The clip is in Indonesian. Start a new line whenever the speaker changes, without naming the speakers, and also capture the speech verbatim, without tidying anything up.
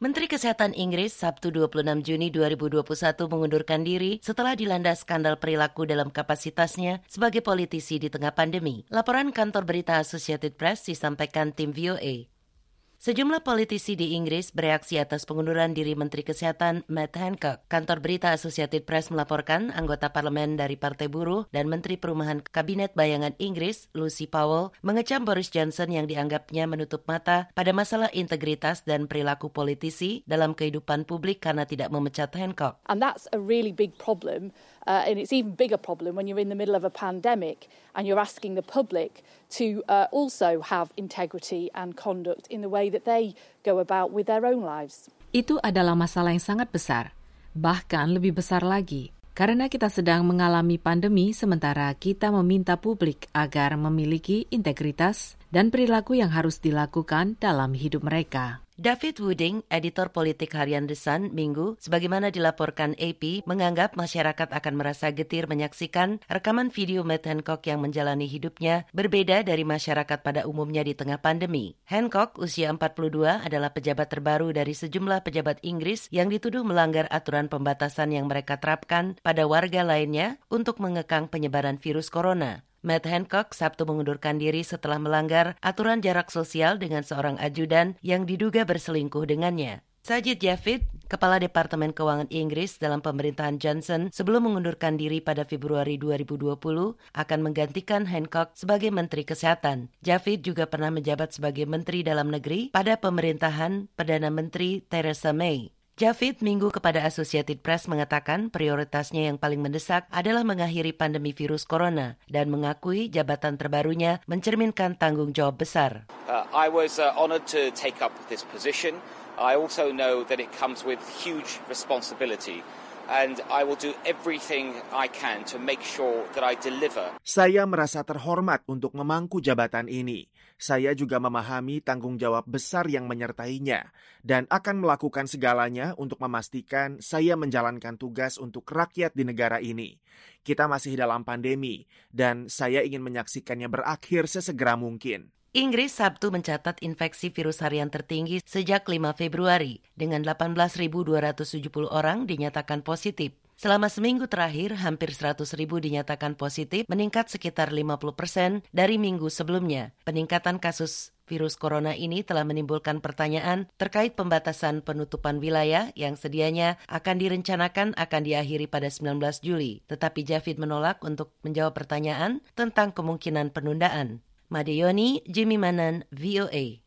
Menteri Kesehatan Inggris Sabtu dua puluh enam Juni dua ribu dua puluh satu mengundurkan diri setelah dilanda skandal perilaku dalam kapasitasnya sebagai politisi di tengah pandemi. Laporan kantor berita Associated Press disampaikan tim V O A. Sejumlah politisi di Inggris bereaksi atas pengunduran diri Menteri Kesehatan Matt Hancock. Kantor berita Associated Press melaporkan anggota parlemen dari Partai Buruh dan Menteri Perumahan Kabinet Bayangan Inggris, Lucy Powell, mengecam Boris Johnson yang dianggapnya menutup mata pada masalah integritas dan perilaku politisi dalam kehidupan publik karena tidak memecat Hancock.
And that's a really big problem, uh, and it's even bigger problem when you're in the middle of a pandemic and you're asking the public to uh, also have integrity and conduct in the way that they go about with their own lives.
Itu adalah masalah yang sangat besar, bahkan lebih besar lagi, karena kita sedang mengalami pandemi sementara kita meminta publik agar memiliki integritas dan perilaku yang harus dilakukan dalam hidup mereka.
David Wooding, editor politik harian The Sun, Minggu, sebagaimana dilaporkan A P, menganggap masyarakat akan merasa getir menyaksikan rekaman video Matt Hancock yang menjalani hidupnya berbeda dari masyarakat pada umumnya di tengah pandemi. Hancock, usia empat puluh dua, adalah pejabat terbaru dari sejumlah pejabat Inggris yang dituduh melanggar aturan pembatasan yang mereka terapkan pada warga lainnya untuk mengekang penyebaran virus corona. Matt Hancock Sabtu mengundurkan diri setelah melanggar aturan jarak sosial dengan seorang ajudan yang diduga berselingkuh dengannya. Sajid Javid, Kepala Departemen Keuangan Inggris dalam pemerintahan Johnson sebelum mengundurkan diri pada Februari dua ribu dua puluh, akan menggantikan Hancock sebagai Menteri Kesehatan. Javid juga pernah menjabat sebagai Menteri Dalam Negeri pada pemerintahan Perdana Menteri Theresa May. Javid Minggu kepada Associated Press mengatakan prioritasnya yang paling mendesak adalah mengakhiri pandemi virus corona dan mengakui jabatan terbarunya mencerminkan tanggung jawab besar.
Uh, I was uh, honored to take up this position. I also know that it comes with huge responsibility. And I will do everything I can to make sure that I deliver.
Saya merasa terhormat untuk memangku jabatan ini. Saya juga memahami tanggung jawab besar yang menyertainya dan akan melakukan segalanya untuk memastikan saya menjalankan tugas untuk rakyat di negara ini. Kita masih dalam pandemi dan saya ingin menyaksikannya berakhir sesegera mungkin.
Inggris Sabtu mencatat infeksi virus harian tertinggi sejak lima Februari dengan delapan belas ribu dua ratus tujuh puluh orang dinyatakan positif. Selama seminggu terakhir, hampir seratus ribu dinyatakan positif, meningkat sekitar lima puluh persen dari minggu sebelumnya. Peningkatan kasus virus corona ini telah menimbulkan pertanyaan terkait pembatasan penutupan wilayah yang sedianya akan direncanakan akan diakhiri pada sembilan belas Juli. Tetapi Javid menolak untuk menjawab pertanyaan tentang kemungkinan penundaan. Madeyoni, Jimmy Manan, V O A.